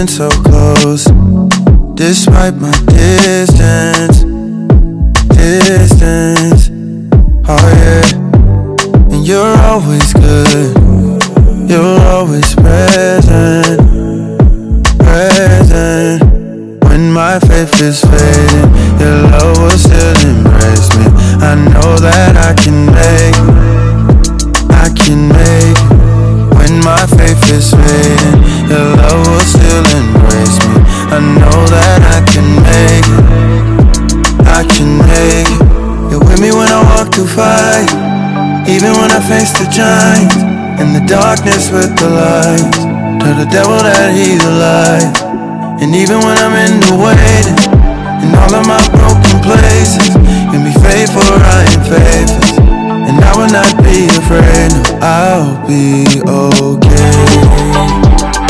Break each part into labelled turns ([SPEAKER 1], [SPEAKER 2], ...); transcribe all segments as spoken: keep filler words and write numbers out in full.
[SPEAKER 1] feeling so close, despite my distance, distance. Oh yeah, and you're always good, you're always present, present. When my faith is fading, your love will still embrace me. I know that I can make it, I can make it. When my faith is fading, your love will still embrace me. I know that I can make it, I can make it. You're with me when I walk through fire, even when I face the giants, in the darkness with the lights. Tell the devil that he's a lie. And even when I'm in the waiting, in all of my broken places, you'll be faithful, I am faithless. And I will not be afraid, no, I'll be okay.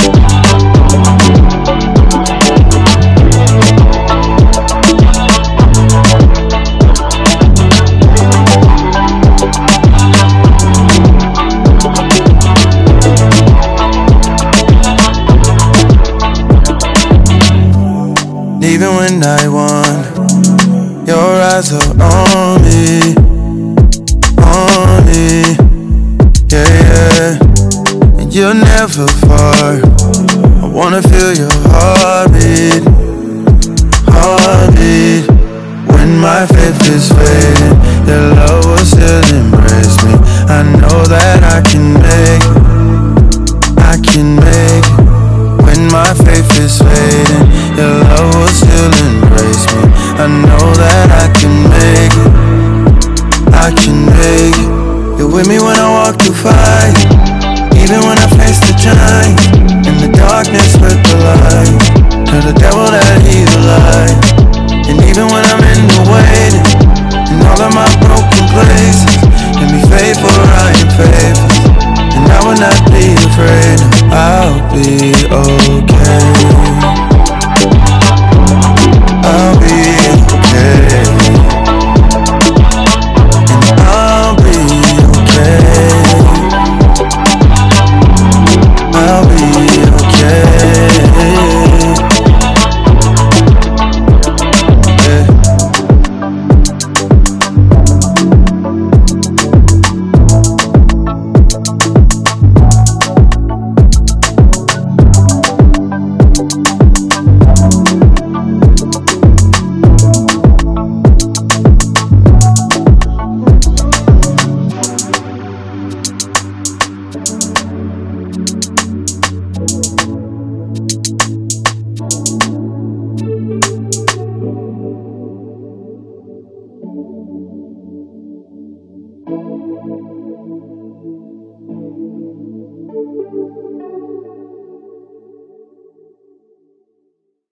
[SPEAKER 1] Even when I won, your eyes are on me, on me, yeah, yeah. And you're never far, I wanna feel your heartbeat, heartbeat. When my faith is fading, your love will still embrace me. I know that I can make it, I can make it. When my faith is fading, your love will still embrace me. I know that